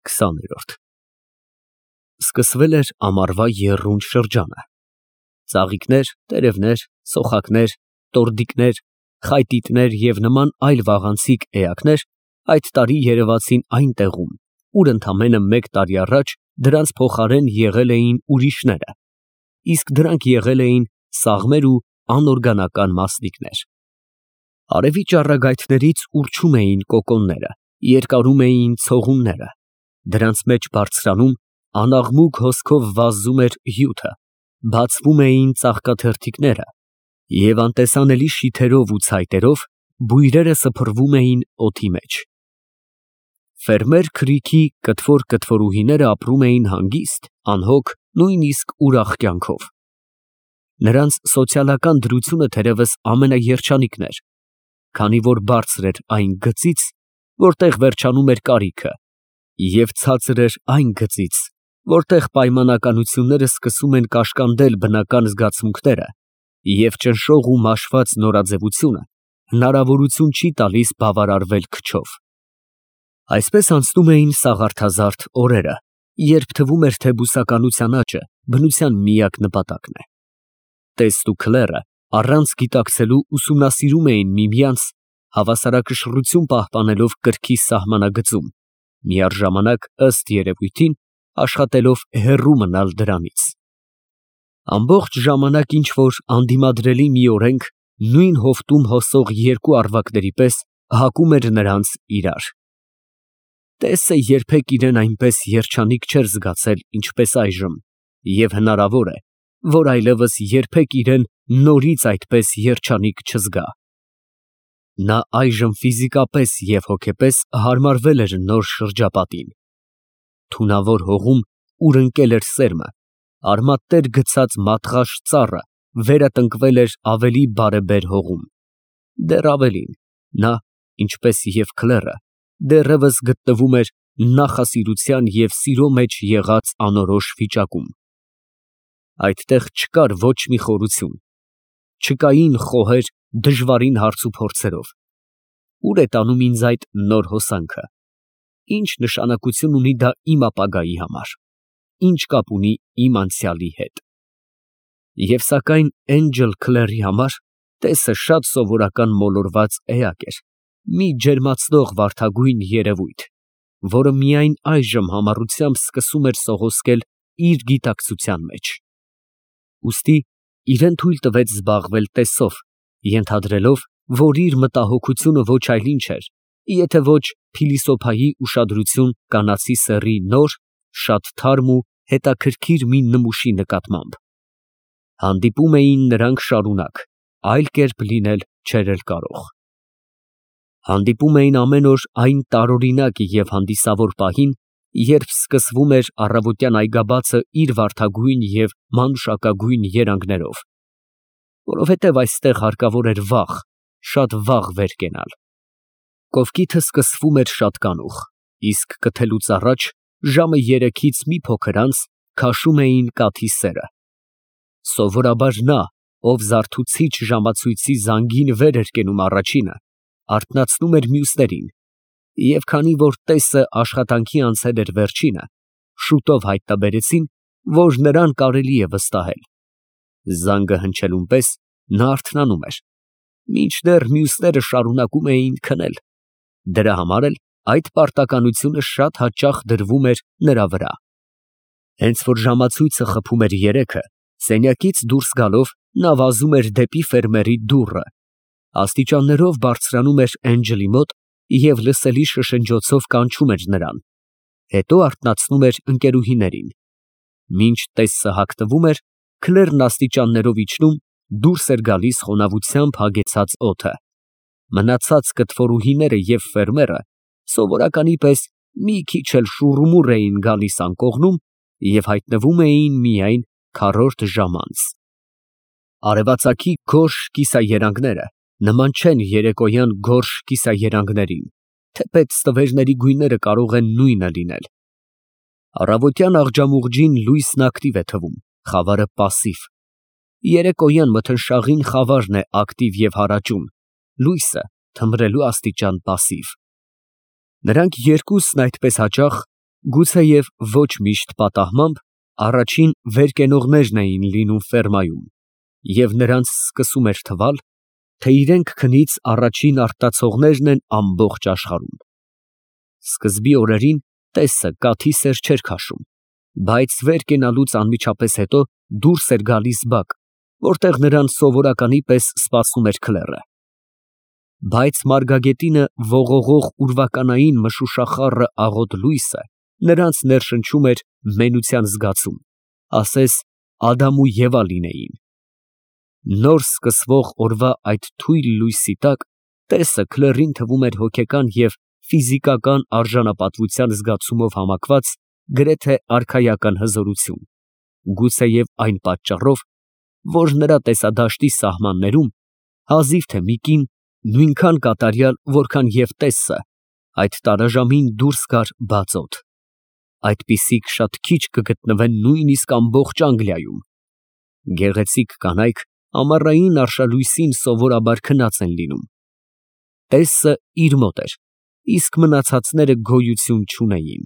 20-րդ Սկսվել էր ամառվա եռունդ շրջանը։ Ծաղիկներ, տերևներ, սոխակներ, տորտիկներ, խայտիկներ և նման այլ վաղանցիկ էակներ այդ տարի երևացին այն տեղում, ուր ընդամենը մեկ տարի առաջ դրանց փոխարեն եղել էին ուրիշները, իսկ դրանք եղել էին սաղմեր ու անօրգանական մասնիկներ։ Արևի ճառագայթներից ուռչում էին կոկոնները, երկարում էին ցողունները, դրանց մեջ բարձրանում, անաղմուկ հոսքով վազում էր հյութը, բացվում էին ծաղկաթերթիկները և անտեսանելի շիթերով ու ցայտերով բույրերը սփռվում էին օդի մեջ։ Ֆերմեր Քրիքի կտվոր-կտվորուհիները ապրում էին հանգիստ, անհոգ, նույնիսկ ուրախ կյանքով։ Նրանց սոցիալական դրությունը թերևս ամենաերջանիկն էր, քանի որ բարձր էր այն գծից, որտեղ վերջանում էր կարիքը, և ցածր էր այն գծից, որտեղ պայմանականությունները սկսում են կաշկանդել բնական զգացմունքները, և ճնշող ու մաշված նորաձևությունը հնարավորություն չի տալիս բավարարվել քչով։ Այսպես անցնում էին սաղարթազարդ օրերը, երբ թվում էր, թե բուսականության աճը բնության միակ նպատակն է։ Տեստ ու Քլերը առանց գիտակցելու ուսումնասիրում էին միմյանց, հավասարակշռություն պահպանելով կրքի սահմանագծում, միառժամանակ, ըստ երևույթին, աշխատելով հեռու մնալ դրանից։ Ամբողջ ժամանակ ինչ֊որ անդիմադրելի մի օրենք նույն հովտում հոսող երկու առվակների պես հակում էր նրանց իրար։ Տեսը երբեք իրան այնպես երջանիկ չէր զգացել, ինչպես այժմ, և հնարավոր է, որ այլևս երբեք իրան նորից այդպես երջանիկ չզգա։ Նա այժմ ֆիզիկապես և հոգեպես հարմարվել էր նոր շրջապատին։ Թունավոր հողում, ուր ընկել էր սերմը, արմատներ գցած մատղաշ ծառը վերատնկվել էր ավելի բարեբեր հողում։ Դեռ ավելին, նա, ինչպես և Քլերը, դեռևս գտնվում էր նախասիրության և սիրո մեջ եղած անորոշ վիճակում։ Այդտեղ չկար ոչ մի խորություն, չկային խոհեր դժվարին հարցուփորձերով։ Ո՞ւր է տանում ինձ այդ նոր հոսանքը։ Ի՞նչ նշանակություն ունի դա իմ ապագայի համար, ի՞նչ կապ ունի իմ անցյալի հետ։ Եվ սակայն Էնջել Քլերի համար տեսը շատ սովորական մոլորված էակ էր, մի ջերմացնող վարդագույն երևույթ, որը միայն այժմ համառությամբ սկսում էր սողոսկել իր գիտակցության մեջ։ Ուստի իրան թույլ տվեց զբաղվել տեսով, ենթադրելով, որ իր մտահոգությունը ոչ այլ ինչ էր, եթե ոչ փիլիսոփայի ուշադրություն կանացի սեռի նոր, շատ թարմ ու հետաքրքիր մի նմուշի նկատմամբ։ Հանդիպում էին նրանք շարունակ, այլ կերպ լինել չէր էլ կարող։ Հանդիպում էին ամեն օր այն տարօրինակ և հանդիսավոր պահին, երբ սկսվում էր առավոտյան այգաբացը իր վարդագույն և մանուշակագույն երանգներով, որովհետև այստեղ հարկավոր էր վաղ, շատ վաղ վեր կենալ։ Կովկիթը սկսվում էր շատ կանուխ, իսկ կթելուց առաջ, ժամը 3-ից մի փոքր անց, քաշում էին կաթի սերը։ Սովորաբար նա, ով զարթուցիչ ժամացույցի զանգին վեր էր կենում առաջինը, արթնացնում էր մյուսներին, և քանի որ տեսը աշխատանքի անցել էր վերջինը, շուտով հայտնաբերեցին, որ նրան կարելի է վստահել։ Զանգը հնչելուն պես նա արթնանում էր, մինչդեռ մյուսները շարունակում էին քնել, դրա համար էլ այդ պարտականությունը շատ հաճախ դրվում էր նրա վրա։ Հենց որ ժամացույցը խփում էր 3-ը, սենյակից դուրս գալով նա վազում էր դեպի ֆերմերի դուռը, աստիճաններով բարձրանում էր Էնջելի մոտ և լսելի շշնջոցով կանչում էր նրան, հետո արթնացնում էր ընկերուհիներին։ Մինչ տեսը հագնվում էր, Քլերն աստիճաններով իջնում, դուրս էր գալիս խոնավությամբ հագեցած օդը։ Մնացած կտվորուհիները և ֆերմերը սովորականի պես մի քիչ էլ շուռումուռ էին գալիս անկողնում և հայտնվում էին միայն քառորդ ժամ անց։ Արևածագի գորշ կիսաերանգները նման չեն երեկոյան գորշ կիսաերանգներին, թեպետ ստվերների գույները կարող են նույնը լինել։ Առավոտյան աղջամուղջին լույսն ակտիվ է թվում, խավարը պասիվ։ Երեկոյան մթնշաղին խավարն է ակտիվ և հարաճուն, լույսը թմրելու աստիճան պասիվ։ Նրանք երկուսն այդպես հաճախ Գուցեև ոչ միշտ պատահմամբ առաջին վերկենողներն էին լինում ֆերմայում, և նրանց սկսում էր թվալ, թե իրենք քնից առաջին արտացողներն են ամբողջ աշխարհում։ Սկզբի օրերին տեսը կաթի սեր չէր քաշում, բայց վեր կենալուց անմիջապես հետո դուրս էր գալիս բակ, որտեղ նրան սովորականի պես սպասում էր քլերը։ Բայց մարգագետինը ողողող ուրվականային մշուշախառը աղոտ լույսը նրանց ներշնչում էր մենության զգացում, ասես Ադամ ու Եվա լինեին։ Նոր սկսվող օրվա այդ թույլ լույսի տակ տեսը քլերին թվում էր հոգեկան և ֆիզիկական արժանապատվության զգացումով համակված գրեթե արքայական հզորություն, գուցեև այն պատճառով, որ նրա տեսադաշտի սահմաններում հազիվ թե մի կին նույնքան կատարյալ, որքան և տեսը, այդ տարաժամին դուրս գար բացոտ։ Այդպիսիք շատ քիչ կգտնվեն նույնիսկ ամբողջ Անգլիայում։ Գեղեցիկ կանայք ամառային արշալույսին սովորաբար քնած են լինում։ Տեսը իր մոտ էր, իսկ մնացածները գոյություն չունեին։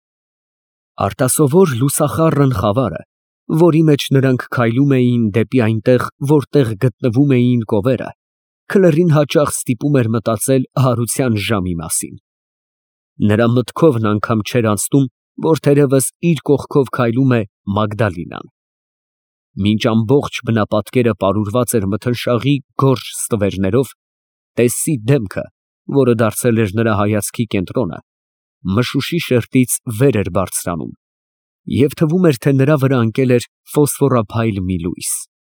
Արտասովոր լուսախառն խավարը, որի մեջ նրանք քայլում էին դեպի այնտեղ, որտեղ գտնվում էին կովերը, քլերին հաճախ ստիպում էր մտածել հարության ժամի մասին։ Նրա մտքովն անգամ չէր անցնում, որ թերևս իր կողքով քայլում է Մագդալինան։ Մինչ ամբողջ բնապատկերը պարուրված էր մթնշաղի գորշ ստվերներով, տեսի դեմքը, որը դարձել էր նրա հայացքի կենտրոնը, մշուշի շերտից վեր էր բարձրանում, և թվում էր, թե նրա վրա ընկել էր ֆոսֆորափայլ մի լույս։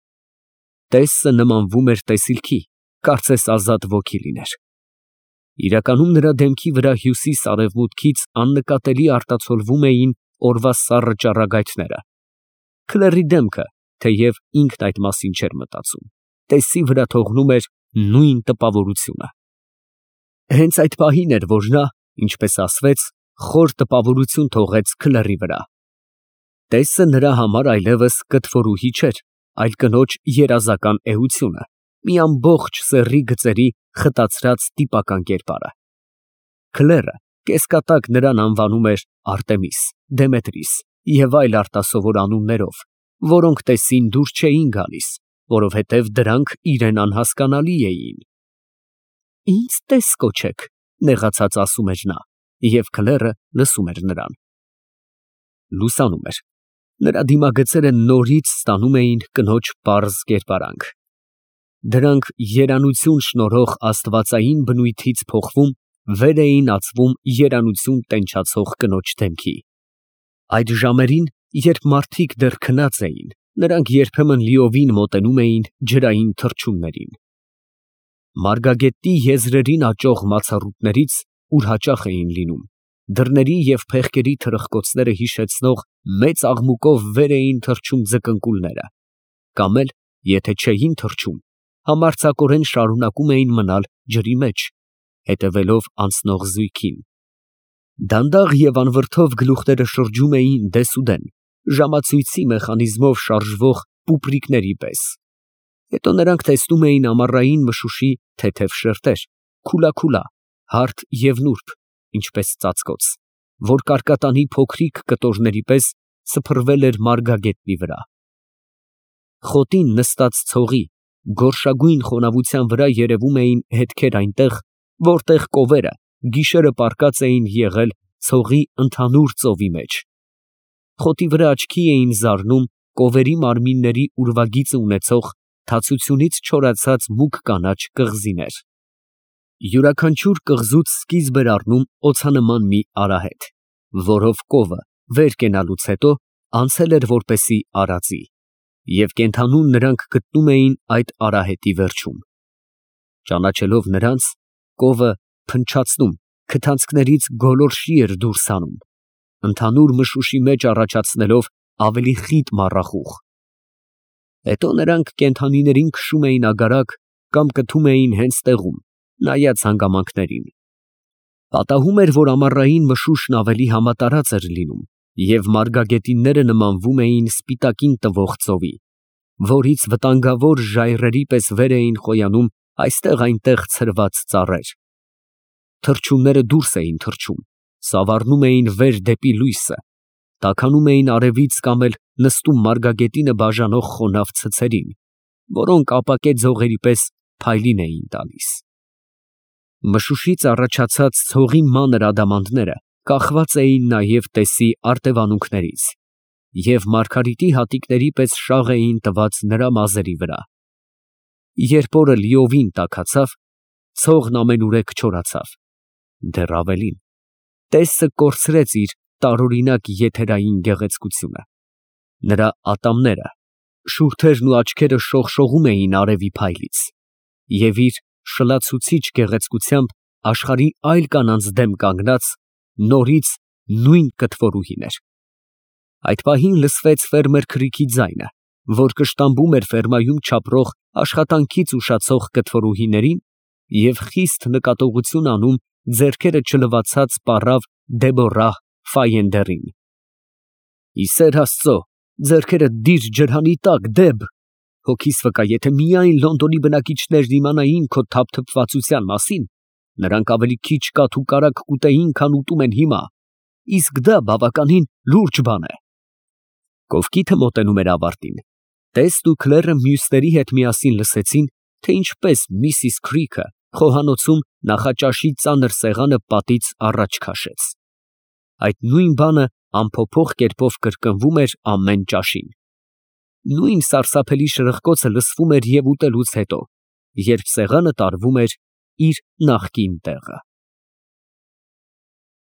Տեսը նմանվում էր տեսիլքի, կարծես ազատ ոգի լիներ։ Իրականում նրա դեմքի վրա հյուսիս֊արևմուտքից աննկատելի արտացոլվում էին օրվա սառը ճառագայթները։ Քլերի դեմքը, թեև ինքն այդ մասին չէր մտածում, տեսի վրա թողնում էր նույն տպավորությունը։ Հենց այդ պահին էր, որ նա, ինչպես ասվեց, խոր տպավորություն թողեց քլերի վրա։ Տեսը նրա համար այլևս կտվորուհի չէր, այլ կնոջ երազական էությունը, մի ամբողջ սեռի գծերի խտացրած տիպական կերպարը։ Քլերը կեսկատակ նրան անվանում էր Արտեմիս, Դեմետրիս և այլ արտասովոր անուններով, որոնք տեսին դուր չէին գալիս, որովհետև դրանք իրեն անհասկանալի էին։ «Ինձ տես կոչեք», նեղացած ասում էր նա, և քլերը լսում էր նրան։ Լուսանում էր։ Նրա դիմագծերը նորից ստանում էին կնոջ պարզ կերպարանք։ Դրանք երանություն շնորհող աստվածային բնույթից փոխվում, վեր էին ածվում երանություն տենչացող կնոջ դեմքի։ Այդ ժամերին, երբ մարդիկ դեռ քնած էին, նրանք երբեմն լիովին մոտենում էին ջրային թռչուններին։ Մարգագետի եզրերին աճող մացառուտներից, ուր հաճախ էին լինում, դռների և փեղկերի թրխկոցները հիշեցնող մեծ աղմուկով վեր էին թռչում ձկնկուլները, կամ էլ, եթե չէին թռչում, համարձակորեն շարունակում էին մնալ ջրի մեջ, հետևելով անցնող զույգին։ Դանդաղ և անվրդով գլուխները շրջում էին դեսուդեն, ժամացույցի մեխանիզմով շարժվող պուպրիկների պես։ Հետո նրանք տեսնում էին ամառային մշուշի թեթև շերտեր, քուլաքուլա, հարթ և նուրբ, ինչպես ծածկոց, որ կարկատանի փոքրիկ կտորների պես սփռվել էր մարգագետնի վրա։ Խոտին նստած ցողի, գորշագույն խոնավության վրա երևում էին հետքեր այնտեղ, որտեղ կովերը գիշերը պառկած էին եղել ցողի ընդհանուր ծովի մեջ։ Խոտի վրա աչքի էին զարնում կովերի մարմինների ուրվագիծը ունեցող թացությունից չորացած մուգ կանաչ կղզիներ։ Յուրաքանչյուր կղզուց սկիզբ էր առնում օձանման մի արահետ, որով կովը վեր կենալուց հետո անցել էր որպեսի արածի, և կենդանուն նրանք գտնում էին այդ արահետի վերջում։ Ճանաչելով նրանց, կովը փնչացնում, քթանցքներից գոլորշի էր դուրս հանում, ընդհանուր մշուշի մեջ առաջացնելով ավելի խիտ մառախուղ։ Հետո նրանք կենդանիներին քշում էին ագարակ կամ կթում էին հենց տեղում, նայած հանգամանքներին։ Պատահում էր, որ ամառային մշուշն ավելի համատարած էր լինում, և մարգագետինները նմանվում էին սպիտակին տվող ծովի, որից վտանգավոր ժայռերի պես վեր էին խոյանում այստեղ այնտեղ ցրված ծառեր։ Թռչունները դուրս էին թռչում, սավառնում էին վեր դեպի լույսը, տաքանում էին արևից կամ էլ նստում մարգագետինը բաժանող խոնավ ցցերին, որոնք ապակե ձողերի պես փայլին էին տալիս։ Մշուշից առաջացած ցողի մանր ադամանդները կախված էին նաև տեսի արտևանունքներից և Մարգարիտի հատիկների պես շաղ էին տված նրա մազերի վրա։ Երբ օրը լիովին տաքացավ, ցողն ամենուրեք չորացավ, դեռ ավելին, տեսը կորցրեց իր տարօրինակ եթերային գեղեցկությունը։ Նրա ատամները, շուրթերն ու աչքերը շողշողում էին արևի փայլից, և իր շլացուցիչ գեղեցկությամբ աշխարհի այլ կանանց դեմ կանգնած նորից նույն կտվորուհին էր։ Այդ պահին լսվեց ֆերմեր Քրիքի ձայնը, որ կշտամբում էր ֆերմայում չապրող աշխատանքից ուշացող կտվորուհիներին և խիստ նկատողություն անում ձեռքերը չլվացած պառավ Դեբոռահ Ֆայենդերին։ «Ի սեր Աստծո, ձեռքերդ դիր ջրհանի տակ, Դեբ, հոգիս վկա, եթե միայն Լոնդոնի բնակիչներն իմանային քո թափթփվածության մասին, նրանք ավելի քիչ կաթ ու կարագ կուտեին, քան ուտում են հիմա, իսկ դա բավականին լուրջ բան է»։ Կովկիթը մոտենում էր ավարտին, Տեստ ու Քլերը մյուսների հետ միասին լսեցին, թե ինչպես Միսիս Քրիքը խոհանոցում նախաճաշի ծանր սեղանը պատից առաջ քաշեց։ Այդ նույն բանը անփոփոխ կերպով կրկնվում էր ամեն ճաշին։ Նույն սարսափելի շրխկոցը լսվում էր և ուտելուց հետո, երբ սեղանը տարվում էր իր նախկին տեղը։